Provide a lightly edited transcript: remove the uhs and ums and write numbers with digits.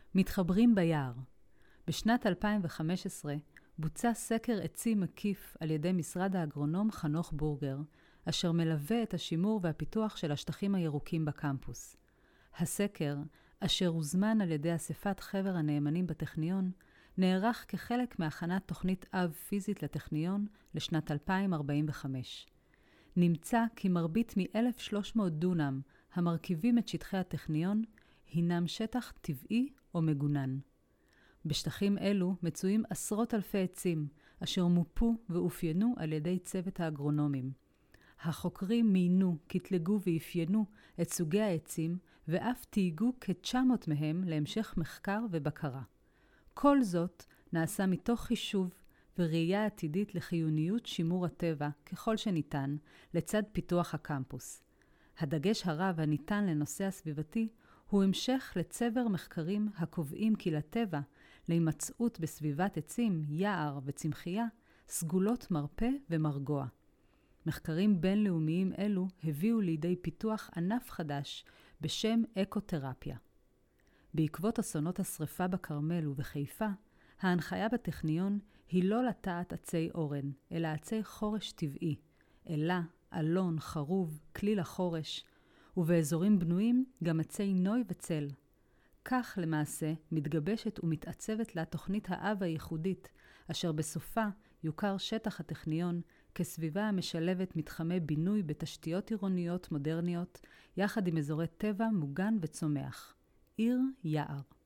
מתחברים ביער. בשנת 2015 בוצע סקר עצים מקיף על ידי משרד האגרונום חנוך בורגר, אשר מלווה את השימור והפיתוח של השטחים הירוקים בקמפוס. הסקר, אשר הוזמן על ידי אספת חבר הנאמנים בטכניון, נערך כחלק מהכנת תוכנית אב פיזית לטכניון לשנת 2045. נמצא כי מרבית מ-1,300 דונם המרכיבים את שטחי הטכניון הינם שטח טבעי או מגונן. בשטחים אלו מצויים עשרות אלפי עצים, אשר מופו ואופיינו על ידי צוות האגרונומים. החוקרים מיינו, קטלגו ואפיינו את סוגי העצים, ואף תהיגו כ-900 מהם להמשך מחקר ובקרה. כל זאת נעשה מתוך חישוב וראייה עתידית לחיוניות שימור הטבע ככל שניתן לצד פיתוח הקמפוס. הדגש הרב הניתן לנושא הסביבתי הוא המשך לצבר מחקרים הקובעים כי לטבע, להימצאות בסביבת עצים, יער וצמחייה, סגולות מרפא ומרגוע. מחקרים בינלאומיים אלו הביאו לידי פיתוח ענף חדש בשם אקותרפיה. בעקבות אסונות השריפה בכרמל ובחיפה, ההנחיה בטכניון היא לא לטעת עצי אורן, אלא עצי חורש טבעי, אלה, אלון, חרוב, כליל החורש, ובאזורים בנויים גם עצי נוי וצל. כך למעשה מתגבשת ומתעצבת לה תוכנית האב הייחודית, אשר בסופה יוכר שטח הטכניון כסביבה המשלבת מתחמי בינוי בתשתיות עירוניות מודרניות, יחד עם אזורי טבע מוגן וצומח. עיר יער.